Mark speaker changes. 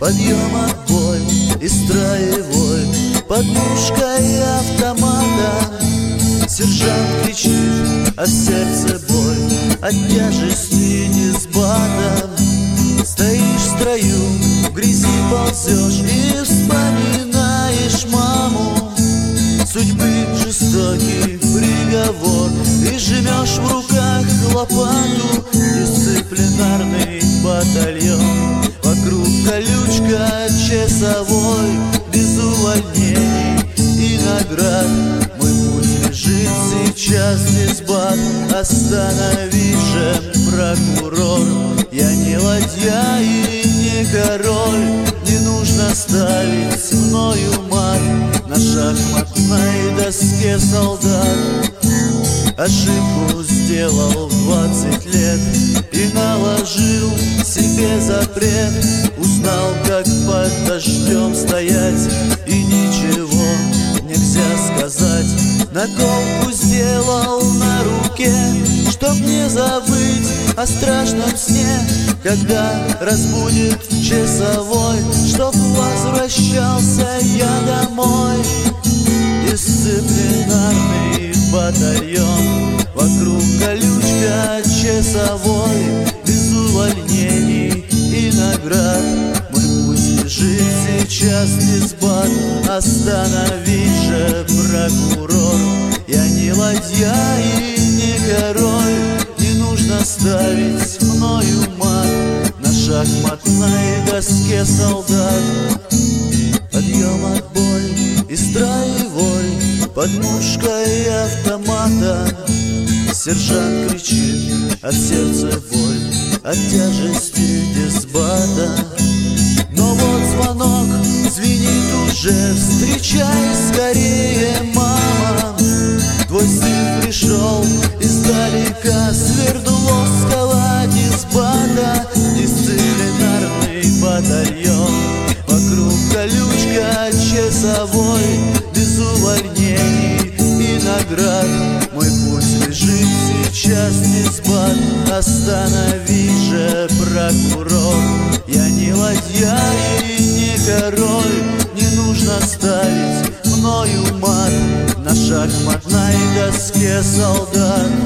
Speaker 1: Подъем, отбой и строевой, под мушкой автомата. Сержант кричит, а в сердце боль от тяжести дисбата. Стоишь в строю, в грязи ползешь и вспоминаешь маму. Судьбы жестокий приговор, и сжимешь в руках лопату. Дисциплинарный батальон, вокруг колючка часовой, без увольнений и наград. Мой путь лежит сейчас дисбат, останови же, прокурор. Я не ладья и не король, не нужно ставить мною мат на шахматной доске солдат. Ошибку сделал в 20 лет и наложил себе запрет. Узнал, как под дождем стоять, и ничего нельзя сказать. Наколку сделал на руке, чтоб не забыть о страшном сне, когда разбудит часовой, чтоб возвращался я домой. Дисциплинарный батальон, вокруг колючка часовой, без увольнений и наград. Мой путь лежит сейчас дисбат, останови же, прокурор. Я не ладья и не король, не нужно ставить мною мат на шахматной доске солдат. Подъем, отбой и строевой, под мушкой автомата. Сержант кричит, а в сердце боль от тяжести дисбата. Но вот звонок звенит уже, встречай скорее, мама. Твой сын пришел издалека, Свердловского дисбата. Дисциплинарный батальон, вокруг колючка часовой, без увольнений и наград. Мой путь лежит сейчас дисбат, останови же, прокурор. Я не ладья и не король, не нужно ставить мною мат на шахматной доске солдат.